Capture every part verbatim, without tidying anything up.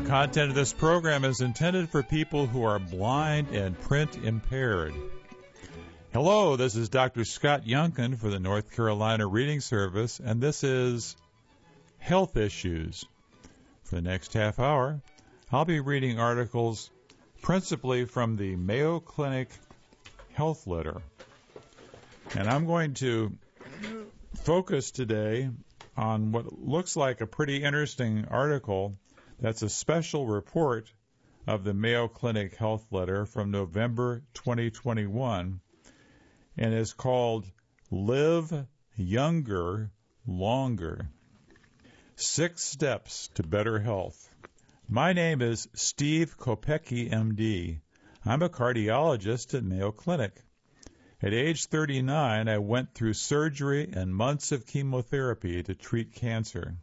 Content of this program is intended for people who are blind and print impaired. Hello, this is Doctor Scott Yunkin for the North Carolina Reading Service, and this is Health Issues. For the next half hour, I'll be reading articles principally from the Mayo Clinic Health Letter. And I'm going to focus today on what looks like a pretty interesting article that's a special report of the Mayo Clinic Health Letter from November twenty twenty-one, and is called Live Younger, Longer. Six Steps to Better Health. My name is Steve Kopecky, M D. I'm a cardiologist at Mayo Clinic. At age thirty-nine, I went through surgery and months of chemotherapy to treat cancer.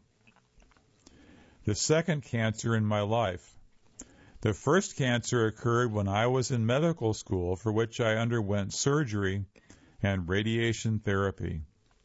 The second cancer in my life. The first cancer occurred when I was in medical school, for which I underwent surgery and radiation therapy.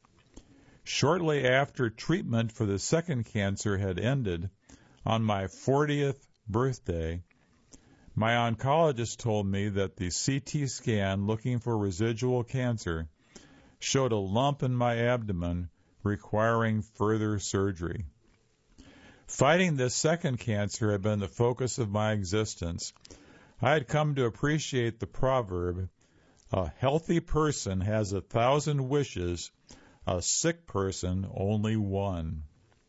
Shortly after treatment for the second cancer had ended, on my fortieth birthday, my oncologist told me that the C T scan looking for residual cancer showed a lump in my abdomen requiring further surgery. Fighting this second cancer had been the focus of my existence. I had come to appreciate the proverb, a healthy person has a thousand wishes, a sick person only one.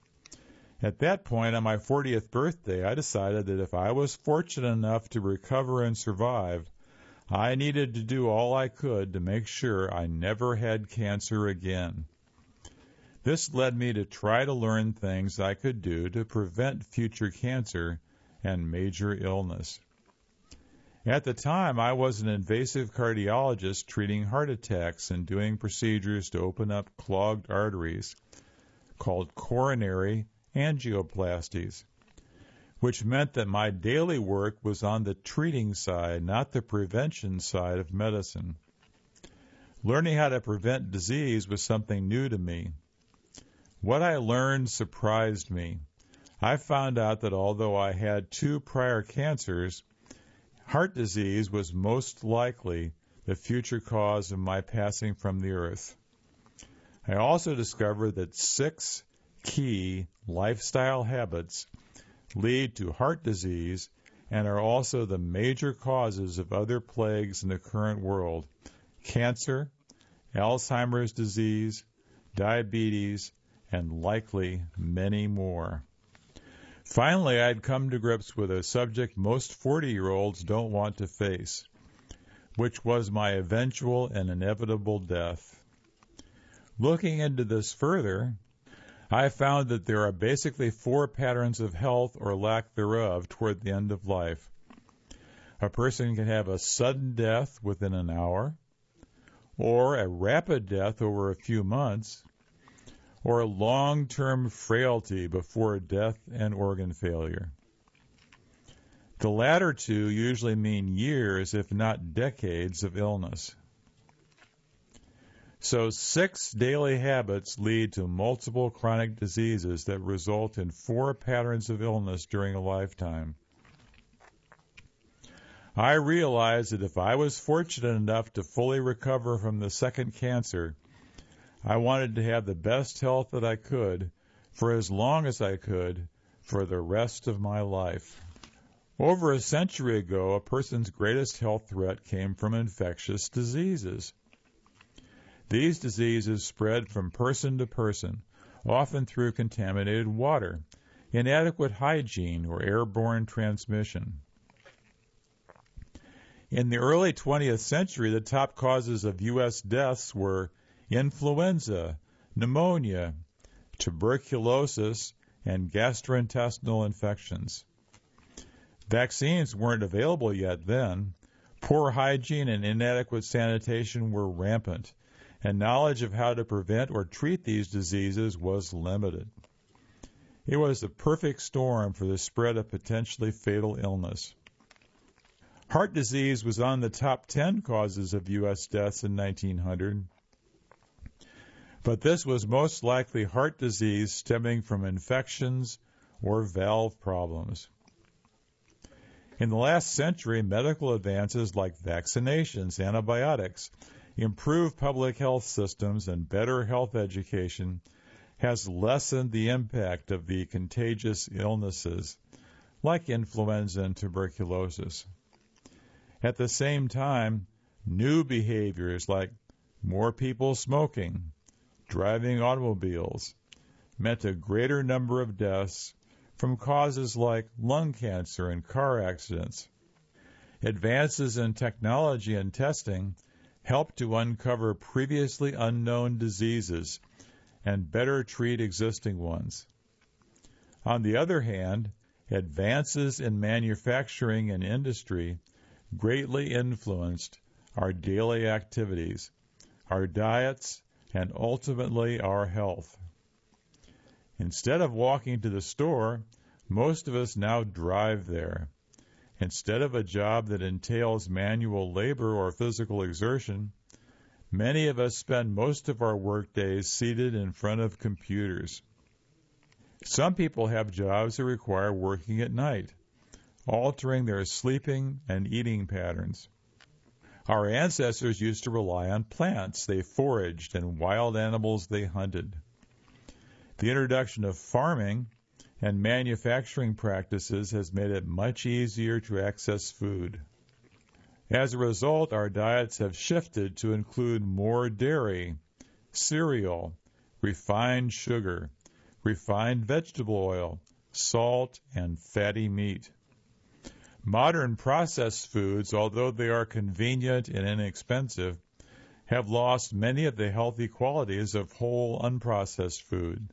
At that point, on my fortieth birthday, I decided that if I was fortunate enough to recover and survive, I needed to do all I could to make sure I never had cancer again. This led me to try to learn things I could do to prevent future cancer and major illness. At the time, I was an invasive cardiologist treating heart attacks and doing procedures to open up clogged arteries called coronary angioplasties, which meant that my daily work was on the treating side, not the prevention side of medicine. Learning how to prevent disease was something new to me. What I learned surprised me. I found out that although I had two prior cancers, heart disease was most likely the future cause of my passing from the earth. I also discovered that six key lifestyle habits lead to heart disease and are also the major causes of other plagues in the current world: cancer, Alzheimer's disease, diabetes, and likely many more. Finally, I'd come to grips with a subject most forty-year-olds don't want to face, which was my eventual and inevitable death. Looking into this further, I found that there are basically four patterns of health or lack thereof toward the end of life. A person can have a sudden death within an hour, or a rapid death over a few months, or long-term frailty before death and organ failure. The latter two usually mean years, if not decades, of illness. So six daily habits lead to multiple chronic diseases that result in four patterns of illness during a lifetime. I realized that if I was fortunate enough to fully recover from the second cancer, I wanted to have the best health that I could for as long as I could for the rest of my life. Over a century ago, a person's greatest health threat came from infectious diseases. These diseases spread from person to person, often through contaminated water, inadequate hygiene, or airborne transmission. In the early twentieth century, the top causes of U S deaths were influenza, pneumonia, tuberculosis, and gastrointestinal infections. Vaccines weren't available yet then. Poor hygiene and inadequate sanitation were rampant, and knowledge of how to prevent or treat these diseases was limited. It was the perfect storm for the spread of potentially fatal illness. Heart disease was on the top ten causes of U S deaths in nineteen hundred. But this was most likely heart disease stemming from infections or valve problems. In the last century, medical advances like vaccinations, antibiotics, improved public health systems, and better health education has lessened the impact of the contagious illnesses like influenza and tuberculosis. At the same time, new behaviors like more people smoking, driving automobiles, meant a greater number of deaths from causes like lung cancer and car accidents. Advances in technology and testing help to uncover previously unknown diseases and better treat existing ones. On the other hand, advances in manufacturing and industry greatly influenced our daily activities, our diets, and ultimately our health. Instead of walking to the store, most of us now drive there. Instead of a job that entails manual labor or physical exertion, many of us spend most of our workdays seated in front of computers. Some people have jobs that require working at night, altering their sleeping and eating patterns. Our ancestors used to rely on plants they foraged and wild animals they hunted. The introduction of farming and manufacturing practices has made it much easier to access food. As a result, our diets have shifted to include more dairy, cereal, refined sugar, refined vegetable oil, salt, and fatty meat. Modern processed foods, although they are convenient and inexpensive, have lost many of the healthy qualities of whole unprocessed food.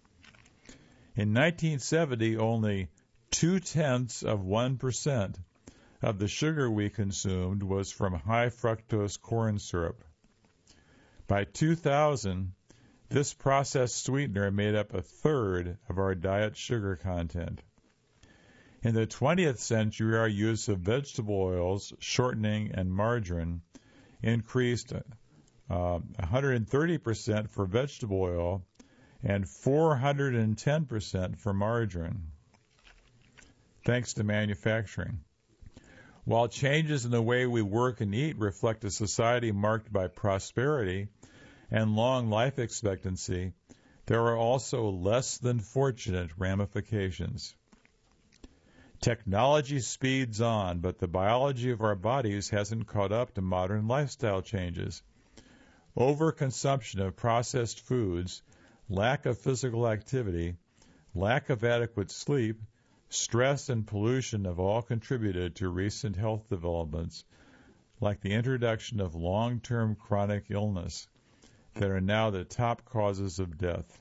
In nineteen seventy, only two-tenths of one percent of the sugar we consumed was from high fructose corn syrup. By two thousand, this processed sweetener made up a third of our diet sugar content. In the twentieth century, our use of vegetable oils, shortening, and margarine increased uh, one hundred thirty percent for vegetable oil and four hundred ten percent for margarine, thanks to manufacturing. While changes in the way we work and eat reflect a society marked by prosperity and long life expectancy, there are also less than fortunate ramifications. Technology speeds on, but the biology of our bodies hasn't caught up to modern lifestyle changes. Overconsumption of processed foods, lack of physical activity, lack of adequate sleep, stress, and pollution have all contributed to recent health developments, like the introduction of long-term chronic illness, that are now the top causes of death.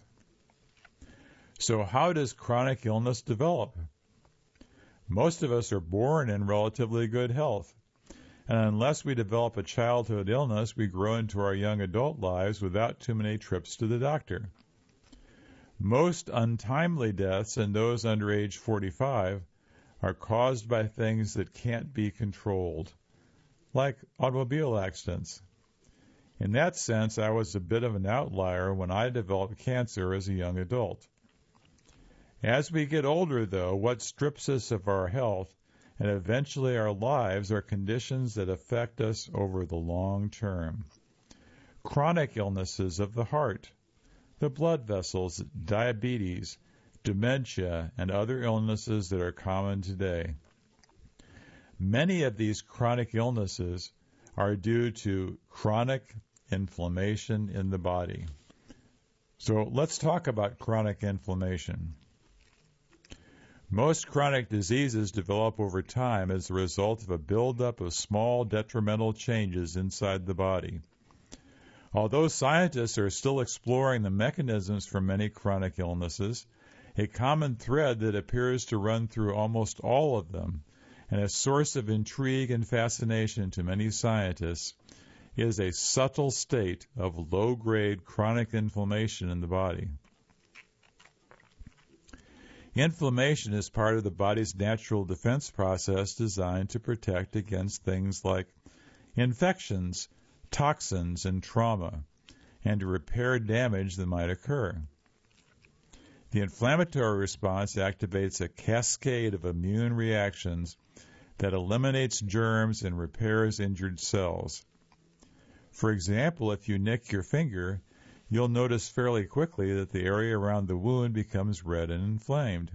So how does chronic illness develop? Most of us are born in relatively good health, and unless we develop a childhood illness, we grow into our young adult lives without too many trips to the doctor. Most untimely deaths, and those under age forty-five, are caused by things that can't be controlled, like automobile accidents. In that sense, I was a bit of an outlier when I developed cancer as a young adult. As we get older, though, what strips us of our health and eventually our lives are conditions that affect us over the long term. Chronic illnesses of the heart, the blood vessels, diabetes, dementia, and other illnesses that are common today. Many of these chronic illnesses are due to chronic inflammation in the body. So let's talk about chronic inflammation. Most chronic diseases develop over time as a result of a buildup of small detrimental changes inside the body. Although scientists are still exploring the mechanisms for many chronic illnesses, a common thread that appears to run through almost all of them, and a source of intrigue and fascination to many scientists, is a subtle state of low-grade chronic inflammation in the body. Inflammation is part of the body's natural defense process designed to protect against things like infections, toxins, and trauma, and to repair damage that might occur. The inflammatory response activates a cascade of immune reactions that eliminates germs and repairs injured cells. For example, if you nick your finger, you'll notice fairly quickly that the area around the wound becomes red and inflamed.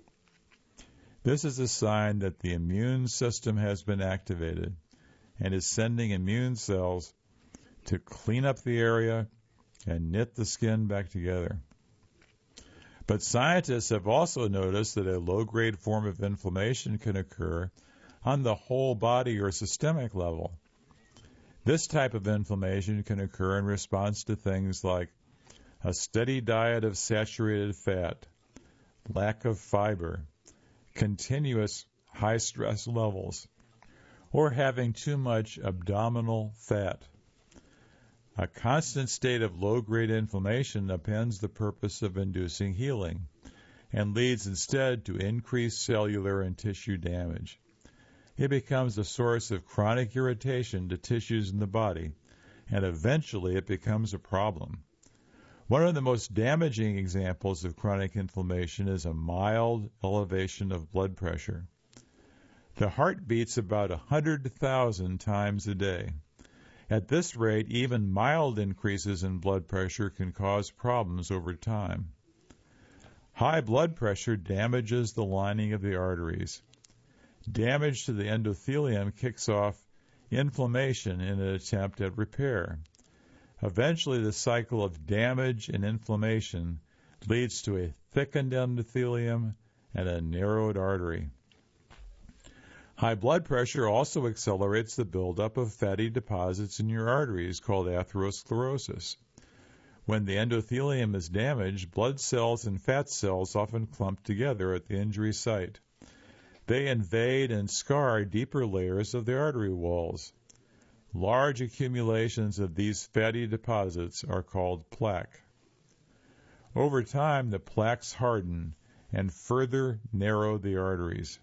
This is a sign that the immune system has been activated and is sending immune cells to clean up the area and knit the skin back together. But scientists have also noticed that a low-grade form of inflammation can occur on the whole body or systemic level. This type of inflammation can occur in response to things like a steady diet of saturated fat, lack of fiber, continuous high stress levels, or having too much abdominal fat. A constant state of low-grade inflammation upends the purpose of inducing healing and leads instead to increased cellular and tissue damage. It becomes a source of chronic irritation to tissues in the body, and eventually it becomes a problem. One of the most damaging examples of chronic inflammation is a mild elevation of blood pressure. The heart beats about one hundred thousand times a day. At this rate, even mild increases in blood pressure can cause problems over time. High blood pressure damages the lining of the arteries. Damage to the endothelium kicks off inflammation in an attempt at repair. Eventually, the cycle of damage and inflammation leads to a thickened endothelium and a narrowed artery. High blood pressure also accelerates the buildup of fatty deposits in your arteries called atherosclerosis. When the endothelium is damaged, blood cells and fat cells often clump together at the injury site. They invade and scar deeper layers of the artery walls. Large accumulations of these fatty deposits are called plaque. Over time, the plaques harden and further narrow the arteries.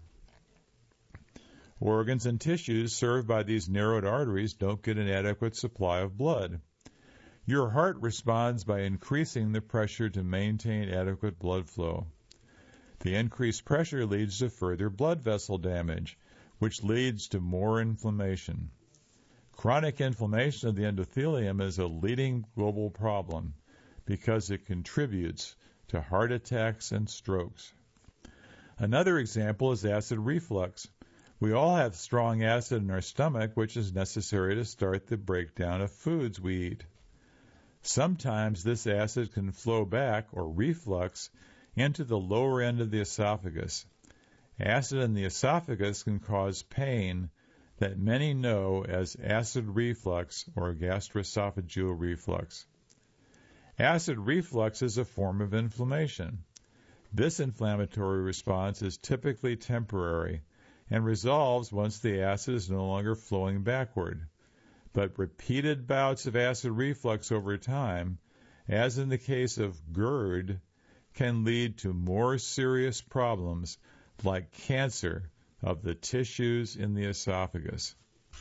Organs and tissues served by these narrowed arteries don't get an adequate supply of blood. Your heart responds by increasing the pressure to maintain adequate blood flow. The increased pressure leads to further blood vessel damage, which leads to more inflammation. Chronic inflammation of the endothelium is a leading global problem because it contributes to heart attacks and strokes. Another example is acid reflux. We all have strong acid in our stomach, which is necessary to start the breakdown of foods we eat. Sometimes this acid can flow back, or reflux, into the lower end of the esophagus. Acid in the esophagus can cause pain that many know as acid reflux or gastroesophageal reflux. Acid reflux is a form of inflammation. This inflammatory response is typically temporary and resolves once the acid is no longer flowing backward. But repeated bouts of acid reflux over time, as in the case of GERD, can lead to more serious problems like cancer of the tissues in the esophagus.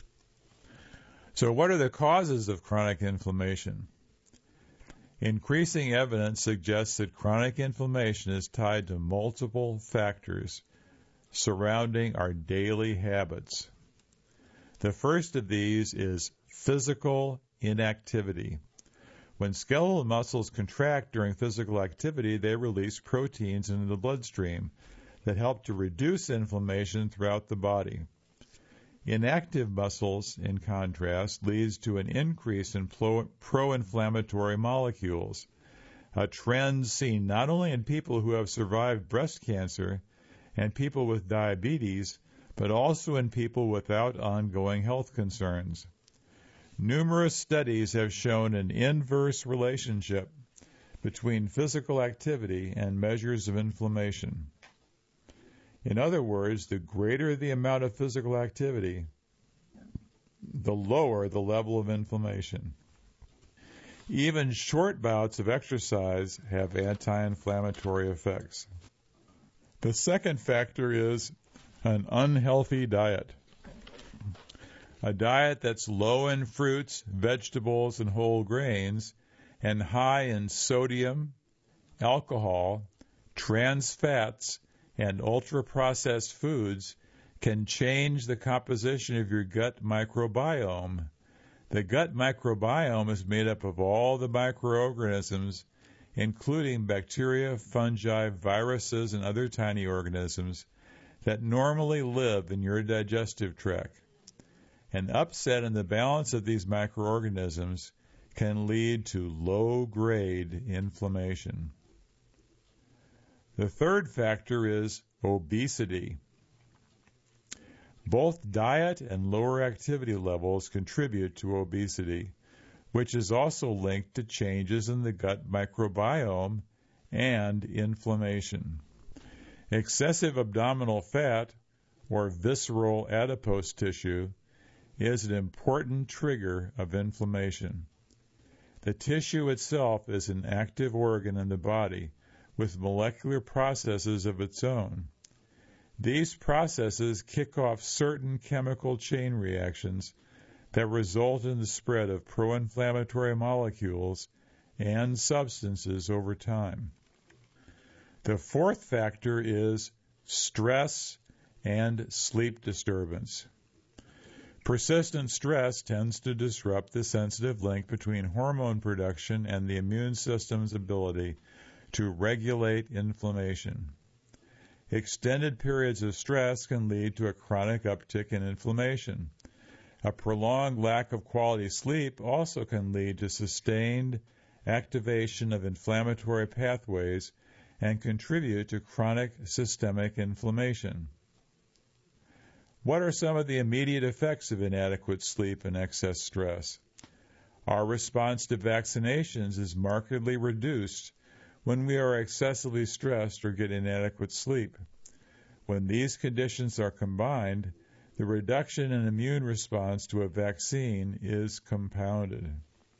So what are the causes of chronic inflammation? Increasing evidence suggests that chronic inflammation is tied to multiple factors surrounding our daily habits. The first of these is physical inactivity. When skeletal muscles contract during physical activity, they release proteins into the bloodstream that help to reduce inflammation throughout the body. Inactive muscles, in contrast, leads to an increase in pro-inflammatory molecules, a trend seen not only in people who have survived breast cancer and people with diabetes, but also in people without ongoing health concerns. Numerous studies have shown an inverse relationship between physical activity and measures of inflammation. In other words, the greater the amount of physical activity, the lower the level of inflammation. Even short bouts of exercise have anti-inflammatory effects. The second factor is an unhealthy diet. A diet that's low in fruits, vegetables, and whole grains, and high in sodium, alcohol, trans fats, and ultra-processed foods can change the composition of your gut microbiome. The gut microbiome is made up of all the microorganisms, including bacteria, fungi, viruses, and other tiny organisms that normally live in your digestive tract. An upset in the balance of these microorganisms can lead to low-grade inflammation. The third factor is obesity. Both diet and lower activity levels contribute to obesity, which is also linked to changes in the gut microbiome and inflammation. Excessive abdominal fat, or visceral adipose tissue, is an important trigger of inflammation. The tissue itself is an active organ in the body with molecular processes of its own. These processes kick off certain chemical chain reactions that result in the spread of pro-inflammatory molecules and substances over time. The fourth factor is stress and sleep disturbance. Persistent stress tends to disrupt the sensitive link between hormone production and the immune system's ability to regulate inflammation. Extended periods of stress can lead to a chronic uptick in inflammation. A prolonged lack of quality sleep also can lead to sustained activation of inflammatory pathways and contribute to chronic systemic inflammation. What are some of the immediate effects of inadequate sleep and excess stress? Our response to vaccinations is markedly reduced when we are excessively stressed or get inadequate sleep. When these conditions are combined, the reduction in immune response to a vaccine is compounded.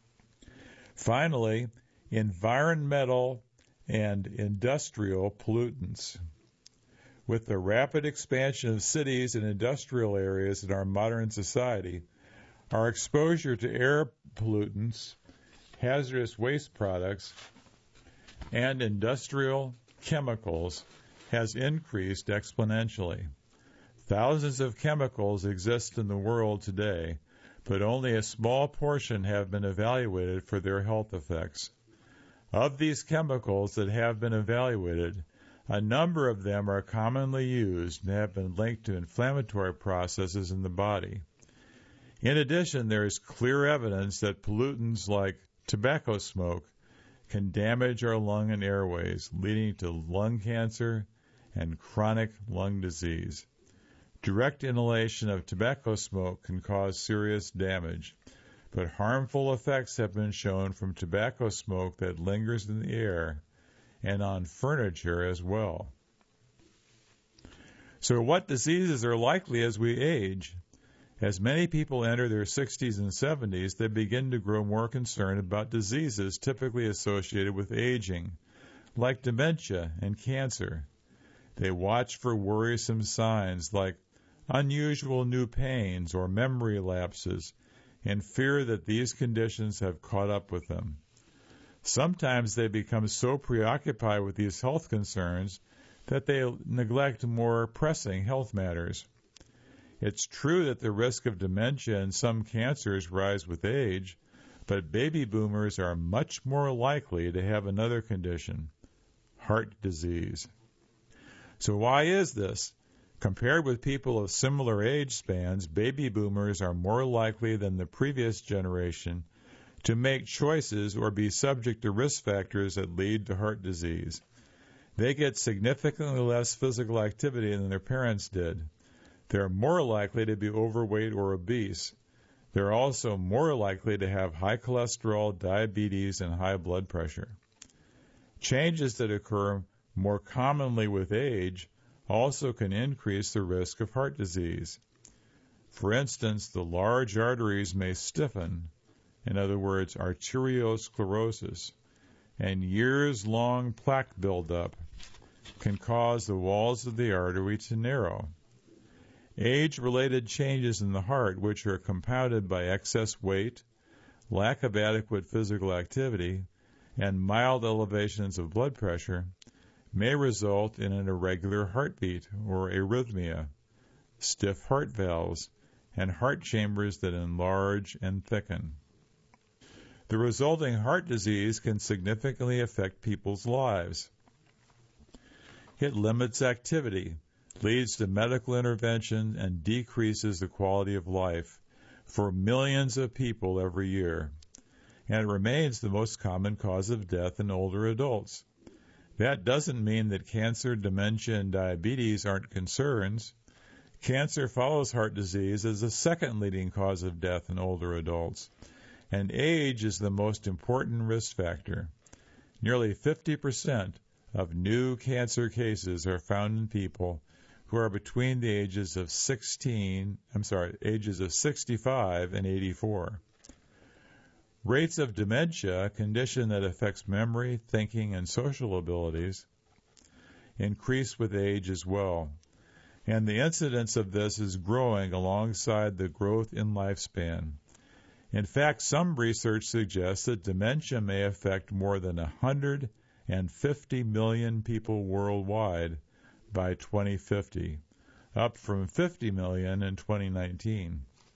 Finally, environmental and industrial pollutants. With the rapid expansion of cities and industrial areas in our modern society, our exposure to air pollutants, hazardous waste products, and industrial chemicals has increased exponentially. Thousands of chemicals exist in the world today, but only a small portion have been evaluated for their health effects. Of these chemicals that have been evaluated, a number of them are commonly used and have been linked to inflammatory processes in the body. In addition, there is clear evidence that pollutants like tobacco smoke can damage our lung and airways, leading to lung cancer and chronic lung disease. Direct inhalation of tobacco smoke can cause serious damage, but harmful effects have been shown from tobacco smoke that lingers in the air and on furniture as well. So what diseases are likely as we age? As many people enter their sixties and seventies, they begin to grow more concerned about diseases typically associated with aging, like dementia and cancer. They watch for worrisome signs like unusual new pains or memory lapses and fear that these conditions have caught up with them. Sometimes they become so preoccupied with these health concerns that they neglect more pressing health matters. It's true that the risk of dementia and some cancers rise with age, but baby boomers are much more likely to have another condition, heart disease. So why is this? Compared with people of similar age spans, baby boomers are more likely than the previous generation to make choices or be subject to risk factors that lead to heart disease. They get significantly less physical activity than their parents did. They're more likely to be overweight or obese. They're also more likely to have high cholesterol, diabetes, and high blood pressure. Changes that occur more commonly with age also can increase the risk of heart disease. For instance, the large arteries may stiffen, in other words, arteriosclerosis, and years-long plaque buildup can cause the walls of the artery to narrow. Age-related changes in the heart, which are compounded by excess weight, lack of adequate physical activity, and mild elevations of blood pressure, may result in an irregular heartbeat or arrhythmia. stiff heart valves, and heart chambers that enlarge and thicken. The resulting heart disease can significantly affect people's lives. It limits activity, leads to medical intervention, and decreases the quality of life for millions of people every year. And it remains the most common cause of death in older adults. That doesn't mean that cancer, dementia, and diabetes aren't concerns. Cancer follows heart disease as the second leading cause of death in older adults, and age is the most important risk factor. Nearly fifty percent of new cancer cases are found in people who are between the ages of sixteen, I'm sorry, ages of sixty-five and eighty-four. Rates of dementia, a condition that affects memory, thinking, and social abilities, increase with age as well. And the incidence of this is growing alongside the growth in lifespan. In fact, some research suggests that dementia may affect more than one hundred fifty million people worldwide by twenty fifty, up from fifty million in twenty nineteen.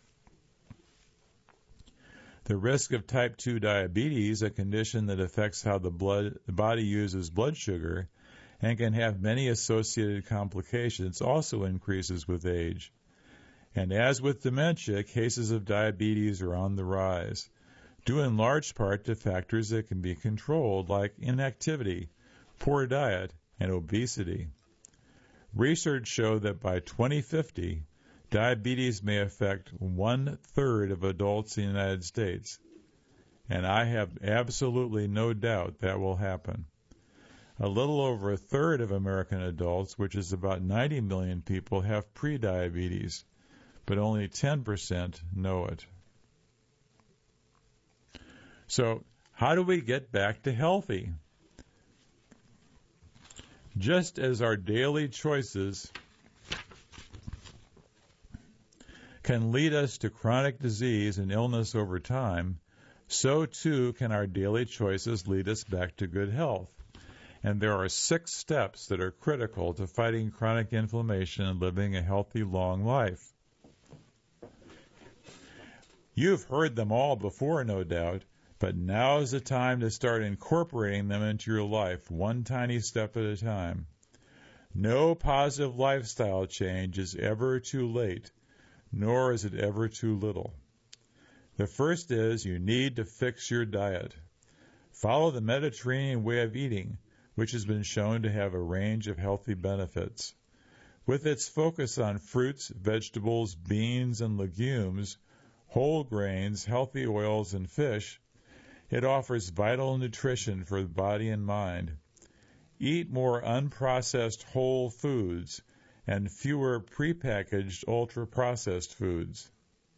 The risk of type two diabetes, a condition that affects how the blood the body uses blood sugar and can have many associated complications, also increases with age. And as with dementia, cases of diabetes are on the rise, due in large part to factors that can be controlled, like inactivity, poor diet, and obesity. Research showed that by twenty fifty, diabetes may affect one-third of adults in the United States, and I have absolutely no doubt that will happen. A little over a third of American adults, which is about ninety million people, have prediabetes, but only ten percent know it. So, how do we get back to healthy? Just as our daily choices can lead us to chronic disease and illness over time, so too can our daily choices lead us back to good health. And there are six steps that are critical to fighting chronic inflammation and living a healthy, long life. You've heard them all before, no doubt, but now is the time to start incorporating them into your life, one tiny step at a time. No positive lifestyle change is ever too late, nor is it ever too little. The first is you need to fix your diet. Follow the Mediterranean way of eating, which has been shown to have a range of healthy benefits. With its focus on fruits, vegetables, beans, and legumes, whole grains, healthy oils, and fish, it offers vital nutrition for the body and mind. Eat more unprocessed whole foods and fewer prepackaged ultra-processed foods.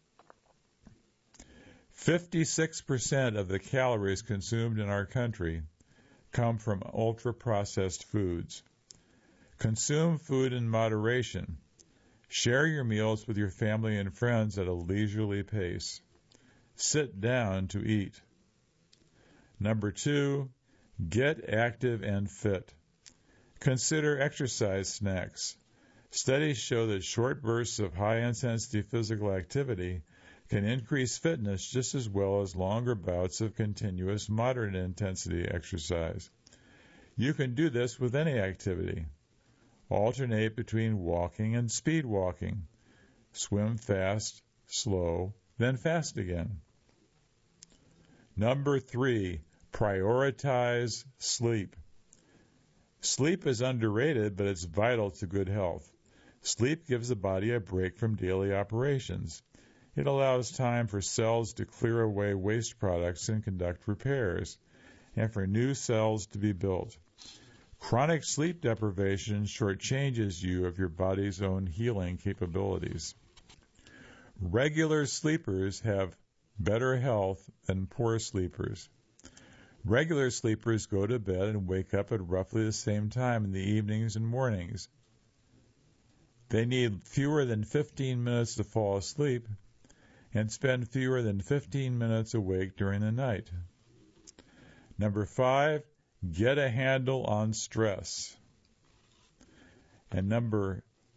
fifty-six percent of the calories consumed in our country come from ultra-processed foods. Consume food in moderation. Share your meals with your family and friends at a leisurely pace. Sit down to eat. Number two, get active and fit. Consider exercise snacks. Studies show that short bursts of high-intensity physical activity can increase fitness just as well as longer bouts of continuous moderate-intensity exercise. You can do this with any activity. Alternate between walking and speed walking. Swim fast, slow, then fast again. Number three, prioritize sleep. Sleep is underrated, but it's vital to good health. Sleep gives the body a break from daily operations. It allows time for cells to clear away waste products and conduct repairs, and for new cells to be built. Chronic sleep deprivation shortchanges you of your body's own healing capabilities. Regular sleepers have better health than poor sleepers. Regular sleepers go to bed and wake up at roughly the same time in the evenings and mornings. They need fewer than fifteen minutes to fall asleep and spend fewer than fifteen minutes awake during the night. Number five, get a handle on stress. And number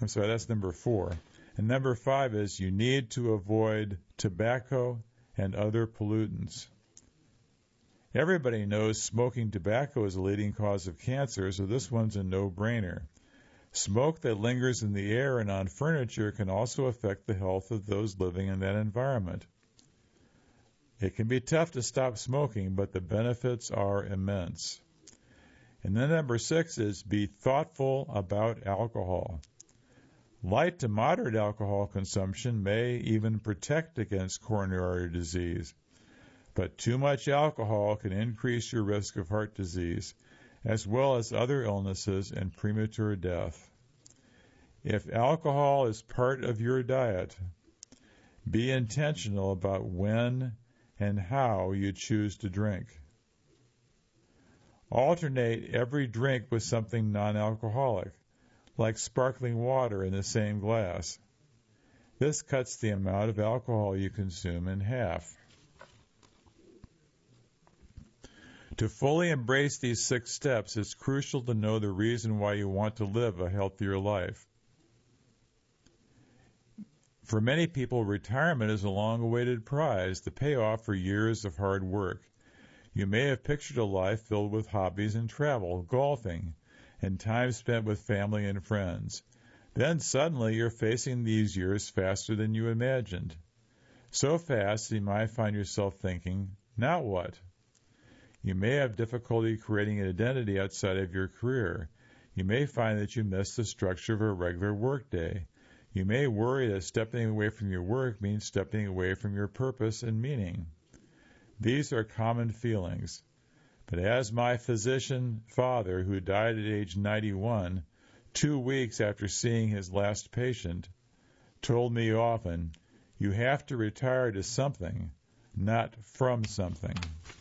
I'm sorry, that's number four. And number five is you need to avoid tobacco and other pollutants. Everybody knows smoking tobacco is a leading cause of cancer, so this one's a no-brainer. Smoke that lingers in the air and on furniture can also affect the health of those living in that environment. It can be tough to stop smoking, but the benefits are immense. And then number six is be thoughtful about alcohol. Light to moderate alcohol consumption may even protect against coronary disease, but too much alcohol can increase your risk of heart disease, as well as other illnesses and premature death. If alcohol is part of your diet, be intentional about when and how you choose to drink. Alternate every drink with something non-alcoholic, like sparkling water in the same glass. This cuts the amount of alcohol you consume in half. To fully embrace these six steps, it's crucial to know the reason why you want to live a healthier life. For many people, retirement is a long-awaited prize, the payoff for years of hard work. You may have pictured a life filled with hobbies and travel, golfing, and time spent with family and friends. Then suddenly you're facing these years faster than you imagined. So fast you might find yourself thinking, now what? You may have difficulty creating an identity outside of your career. You may find that you miss the structure of a regular workday. You may worry that stepping away from your work means stepping away from your purpose and meaning. These are common feelings. But as my physician father, who died at age ninety-one, two weeks after seeing his last patient, told me often, you have to retire to something, not from something.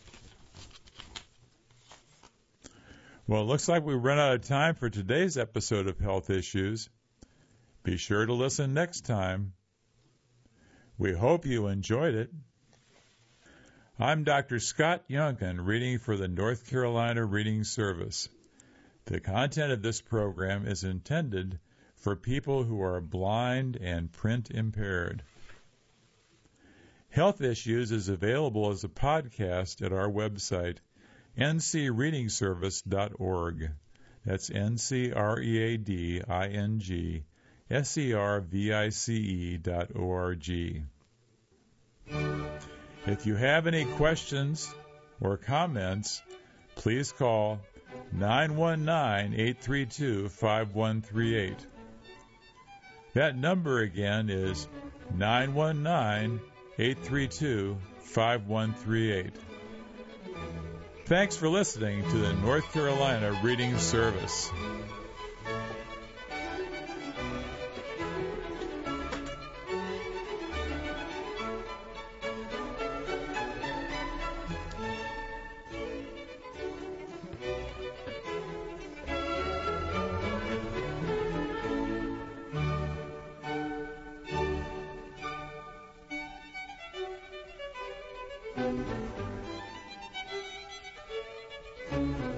Well, it looks like we run out of time for today's episode of Health Issues. Be sure to listen next time. We hope you enjoyed it. I'm Doctor Scott Youngkin, reading for the North Carolina Reading Service. The content of this program is intended for people who are blind and print impaired. Health Issues is available as a podcast at our website, n c reading service dot org. That's N C R E A D I N G S E R V I C E dot O R G. If you have any questions or comments, please call nine one nine, eight three two, five one three eight. That number again is nine one nine, eight three two, five one three eight. Thanks for listening to the North Carolina Reading Service. Thank you.